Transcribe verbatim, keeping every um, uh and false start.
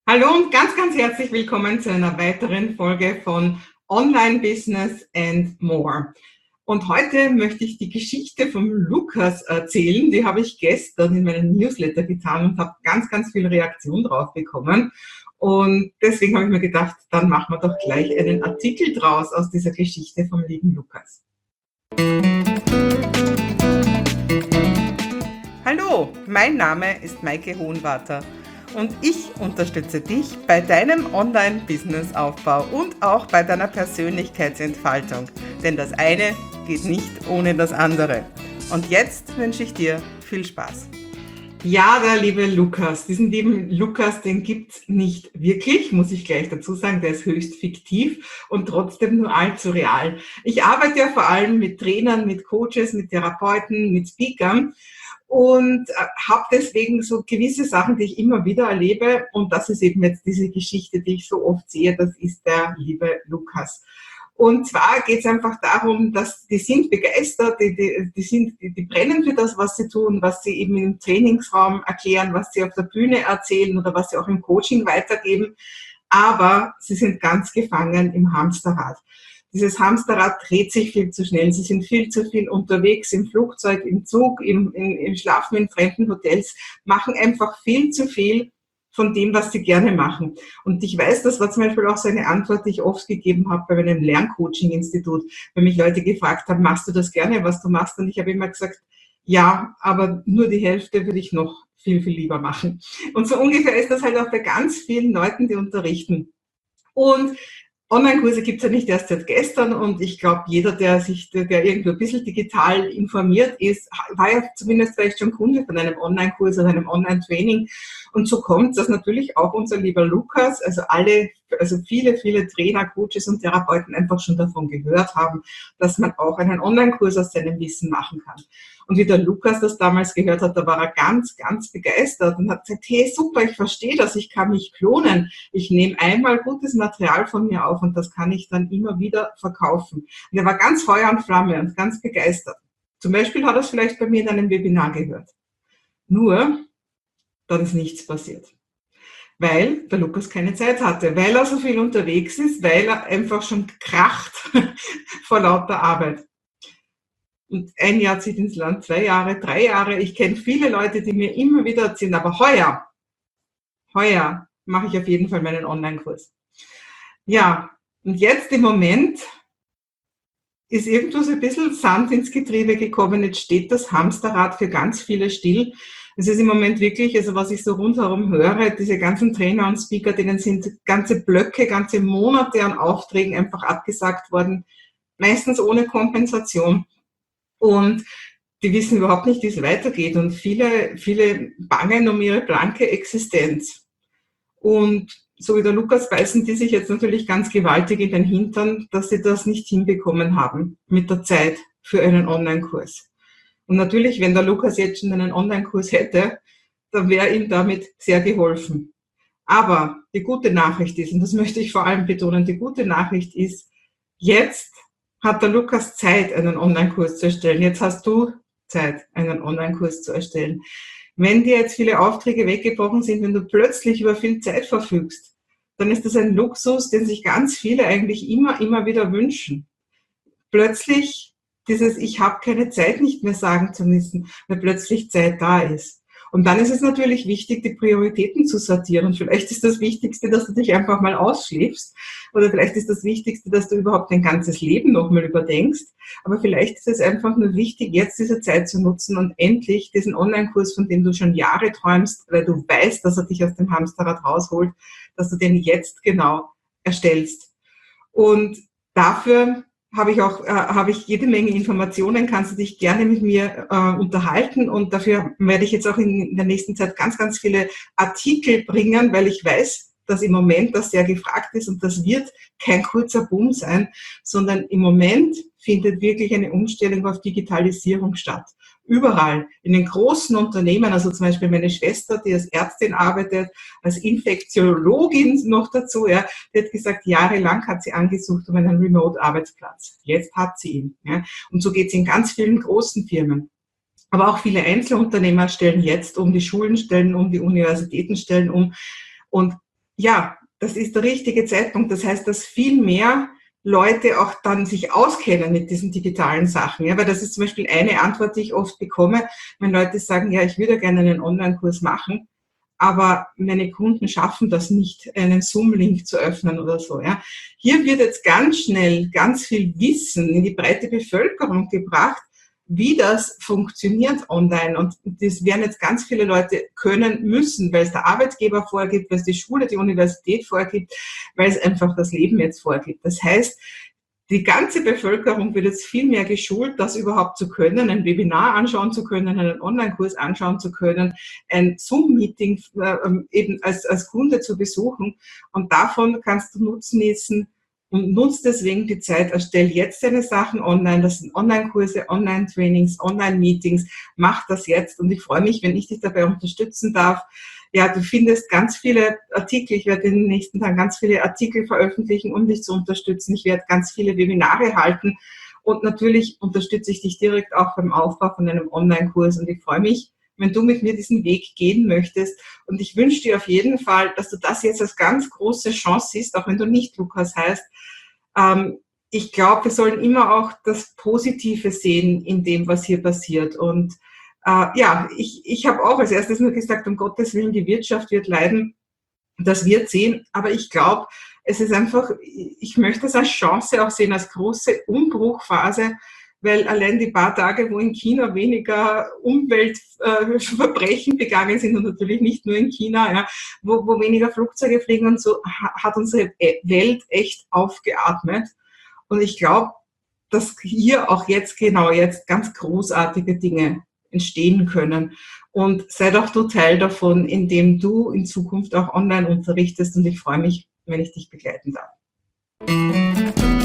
Hallo und ganz, ganz herzlich willkommen zu einer weiteren Folge von Online Business and More. Und heute möchte ich die Geschichte vom Lukas erzählen. Die habe ich gestern in meinem Newsletter getan und habe ganz, ganz viel Reaktion drauf bekommen. Und deswegen habe ich mir gedacht, dann machen wir doch gleich einen Artikel draus aus dieser Geschichte vom lieben Lukas. Hallo, mein Name ist Maike Hohenwarter. Und ich unterstütze dich bei deinem Online-Business-Aufbau und auch bei deiner Persönlichkeitsentfaltung. Denn das eine geht nicht ohne das andere. Und jetzt wünsche ich dir viel Spaß. Ja, der liebe Lukas, diesen lieben Lukas, den gibt's nicht wirklich, muss ich gleich dazu sagen, der ist höchst fiktiv und trotzdem nur allzu real. Ich arbeite ja vor allem mit Trainern, mit Coaches, mit Therapeuten, mit Speakern. Und äh, habe deswegen so gewisse Sachen, die ich immer wieder erlebe. Und das ist eben jetzt diese Geschichte, die ich so oft sehe. Das ist der liebe Lukas. Und zwar geht es einfach darum, dass die sind begeistert, die, die, die, sind, die, die brennen für das, was sie tun, was sie eben im Trainingsraum erklären, was sie auf der Bühne erzählen oder was sie auch im Coaching weitergeben. Aber sie sind ganz gefangen im Hamsterrad. Dieses Hamsterrad dreht sich viel zu schnell. Sie sind viel zu viel unterwegs im Flugzeug, im Zug, im, im, im Schlafen in fremden Hotels, machen einfach viel zu viel von dem, was sie gerne machen. Und ich weiß, das war zum Beispiel auch so eine Antwort, die ich oft gegeben habe bei meinem Lerncoaching-Institut, wenn mich Leute gefragt haben, machst du das gerne, was du machst? Und ich habe immer gesagt, ja, aber nur die Hälfte würde ich noch viel, viel lieber machen. Und so ungefähr ist das halt auch bei ganz vielen Leuten, die unterrichten. Und Online-Kurse gibt es ja nicht erst seit gestern und ich glaube, jeder, der sich, der irgendwo ein bisschen digital informiert ist, war ja zumindest vielleicht schon Kunde von einem Online-Kurs oder einem Online-Training. Und so kommt, dass natürlich auch unser lieber Lukas, also alle, also viele, viele Trainer, Coaches und Therapeuten einfach schon davon gehört haben, dass man auch einen Online-Kurs aus seinem Wissen machen kann. Und wie der Lukas das damals gehört hat, da war er ganz, ganz begeistert und hat gesagt, hey, super, ich verstehe das, ich kann mich klonen. Ich nehme einmal gutes Material von mir auf und das kann ich dann immer wieder verkaufen. Und er war ganz Feuer und Flamme und ganz begeistert. Zum Beispiel hat er es vielleicht bei mir in einem Webinar gehört. Nur, dann ist nichts passiert. Weil der Lukas keine Zeit hatte, weil er so viel unterwegs ist, weil er einfach schon kracht vor lauter Arbeit. Und ein Jahr zieht ins Land, zwei Jahre, drei Jahre. Ich kenne viele Leute, die mir immer wieder erzählen, aber heuer, heuer mache ich auf jeden Fall meinen Online-Kurs. Ja, und jetzt im Moment ist irgendwo so ein bisschen Sand ins Getriebe gekommen. Jetzt steht das Hamsterrad für ganz viele still. Es ist im Moment wirklich, also was ich so rundherum höre, diese ganzen Trainer und Speaker, denen sind ganze Blöcke, ganze Monate an Aufträgen einfach abgesagt worden, meistens ohne Kompensation. Und die wissen überhaupt nicht, wie es weitergeht. Und viele, viele bangen um ihre blanke Existenz. Und so wie der Lukas beißen die sich jetzt natürlich ganz gewaltig in den Hintern, dass sie das nicht hinbekommen haben mit der Zeit für einen Online-Kurs. Und natürlich, wenn der Lukas jetzt schon einen Online-Kurs hätte, dann wäre ihm damit sehr geholfen. Aber die gute Nachricht ist, und das möchte ich vor allem betonen, die gute Nachricht ist, jetzt hat der Lukas Zeit, einen Online-Kurs zu erstellen. Jetzt hast du Zeit, einen Online-Kurs zu erstellen. Wenn dir jetzt viele Aufträge weggebrochen sind, wenn du plötzlich über viel Zeit verfügst, dann ist das ein Luxus, den sich ganz viele eigentlich immer, immer wieder wünschen. Plötzlich dieses Ich habe keine Zeit nicht mehr sagen zu müssen, weil plötzlich Zeit da ist. Und dann ist es natürlich wichtig, die Prioritäten zu sortieren. Und vielleicht ist das Wichtigste, dass du dich einfach mal ausschläfst. Oder vielleicht ist das Wichtigste, dass du überhaupt dein ganzes Leben nochmal überdenkst. Aber vielleicht ist es einfach nur wichtig, jetzt diese Zeit zu nutzen und endlich diesen Online-Kurs, von dem du schon Jahre träumst, weil du weißt, dass er dich aus dem Hamsterrad rausholt, dass du den jetzt genau erstellst. Und dafür habe ich auch, äh, habe ich jede Menge Informationen, kannst du dich gerne mit mir äh, unterhalten und dafür werde ich jetzt auch in, in der nächsten Zeit ganz, ganz viele Artikel bringen, weil ich weiß, dass im Moment das sehr gefragt ist und das wird kein kurzer Boom sein, sondern im Moment findet wirklich eine Umstellung auf Digitalisierung statt. Überall, in den großen Unternehmen, also zum Beispiel meine Schwester, die als Ärztin arbeitet, als Infektiologin noch dazu, ja, die hat gesagt, jahrelang hat sie angesucht um einen Remote-Arbeitsplatz. Jetzt hat sie ihn. Ja. Und so geht es in ganz vielen großen Firmen. Aber auch viele Einzelunternehmer stellen jetzt um, die Schulen stellen um, die Universitäten stellen um. Und ja, das ist der richtige Zeitpunkt. Das heißt, dass viel mehr Leute auch dann sich auskennen mit diesen digitalen Sachen. Ja, weil das ist zum Beispiel eine Antwort, die ich oft bekomme, wenn Leute sagen, ja, ich würde gerne einen Online-Kurs machen, aber meine Kunden schaffen das nicht, einen Zoom-Link zu öffnen oder so. Ja. Hier wird jetzt ganz schnell ganz viel Wissen in die breite Bevölkerung gebracht, wie das funktioniert online. Und das werden jetzt ganz viele Leute können müssen, weil es der Arbeitgeber vorgibt, weil es die Schule, die Universität vorgibt, weil es einfach das Leben jetzt vorgibt. Das heißt, die ganze Bevölkerung wird jetzt viel mehr geschult, das überhaupt zu können, ein Webinar anschauen zu können, einen Online-Kurs anschauen zu können, ein Zoom-Meeting äh, eben als, als Kunde zu besuchen. Und davon kannst du Nutzen nutzen und nutzt deswegen die Zeit. Erstell jetzt deine Sachen online. Das sind Online-Kurse, Online-Trainings, Online-Meetings. Mach das jetzt. Und ich freue mich, wenn ich dich dabei unterstützen darf. Ja, du findest ganz viele Artikel. Ich werde in den nächsten Tagen ganz viele Artikel veröffentlichen, um dich zu unterstützen. Ich werde ganz viele Webinare halten. Und natürlich unterstütze ich dich direkt auch beim Aufbau von einem Online-Kurs. Und ich freue mich, wenn du mit mir diesen Weg gehen möchtest. Und ich wünsche dir auf jeden Fall, dass du das jetzt als ganz große Chance siehst, auch wenn du nicht Lukas heißt. Ähm, ich glaube, wir sollen immer auch das Positive sehen in dem, was hier passiert. Und äh, ja, ich, ich habe auch als erstes nur gesagt, um Gottes Willen, die Wirtschaft wird leiden. Das wird sehen. Aber ich glaube, es ist einfach, ich möchte es als Chance auch sehen, als große Umbruchphase, weil allein die paar Tage, wo in China weniger Umweltverbrechen äh, begangen sind und natürlich nicht nur in China, ja, wo, wo weniger Flugzeuge fliegen und so, hat unsere Welt echt aufgeatmet. Und ich glaube, dass hier auch jetzt, genau jetzt, ganz großartige Dinge entstehen können. Und sei doch du Teil davon, indem du in Zukunft auch online unterrichtest. Und ich freue mich, wenn ich dich begleiten darf.